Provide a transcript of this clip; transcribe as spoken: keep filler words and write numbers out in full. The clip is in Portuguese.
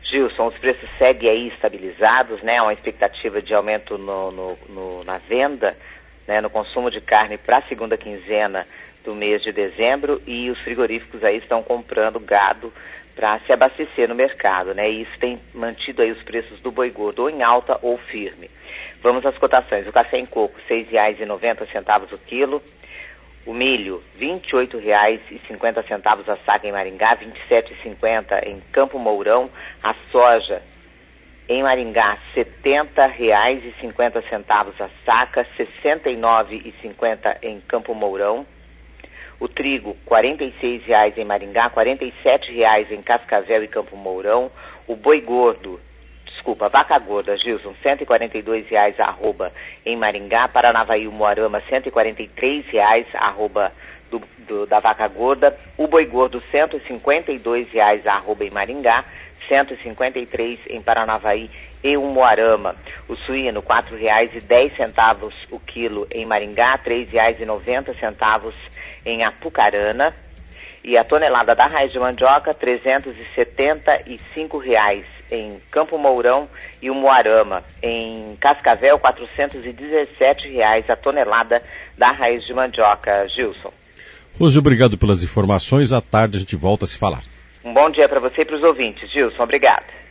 Gilson, os preços seguem aí estabilizados, né? Há uma expectativa de aumento no, no, no, na venda, né? No consumo de carne para a segunda quinzena do mês de dezembro, e os frigoríficos aí estão comprando gado para se abastecer no mercado, né? E isso tem mantido aí os preços do boi gordo ou em alta ou firme. Vamos às cotações. O café em coco, seis reais e noventa centavos o quilo. O milho, vinte e oito reais e cinquenta centavos a saca em Maringá, vinte e sete reais e cinquenta centavos em Campo Mourão. A soja em Maringá, setenta reais e cinquenta centavos a saca, sessenta e nove reais e cinquenta centavos em Campo Mourão. O trigo, quarenta e seis reais em Maringá, quarenta e sete reais em Cascavel e Campo Mourão. O boi gordo, desculpa, a vaca gorda, Gilson, cento e quarenta e dois reais arroba em Maringá, Paranavaí e Umuarama, cento e quarenta e três reais arroba do, do, da vaca gorda. O boi gordo, cento e cinquenta e dois reais arroba em Maringá, cento e cinquenta e três reais em Paranavaí e Umuarama. O suíno, quatro reais e dez centavos o quilo em Maringá, três reais e noventa centavos em Apucarana. E a tonelada da raiz de mandioca, trezentos e setenta e cinco reais em Campo Mourão e Umuarama. Em Cascavel, quatrocentos e dezessete reais a tonelada da raiz de mandioca, Gilson. Rose, obrigado pelas informações. À tarde a gente volta a se falar. Um bom dia para você e para os ouvintes, Gilson. Obrigada.